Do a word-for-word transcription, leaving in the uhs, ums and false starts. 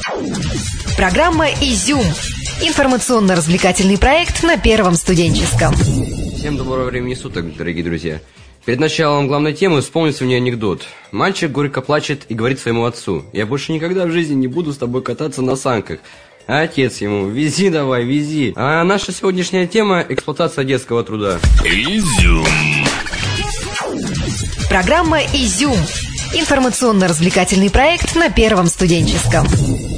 Программа «Изюм». Информационно-развлекательный проект на Первом студенческом. Всем доброго времени суток, дорогие друзья. Перед началом главной темы вспомнится мне анекдот. Мальчик горько плачет и говорит своему отцу: «Я больше никогда в жизни не буду с тобой кататься на санках». А отец ему: «Вези давай, вези». А наша сегодняшняя тема – эксплуатация детского труда. Изюм. Программа «Изюм». Информационно-развлекательный проект на Первом студенческом.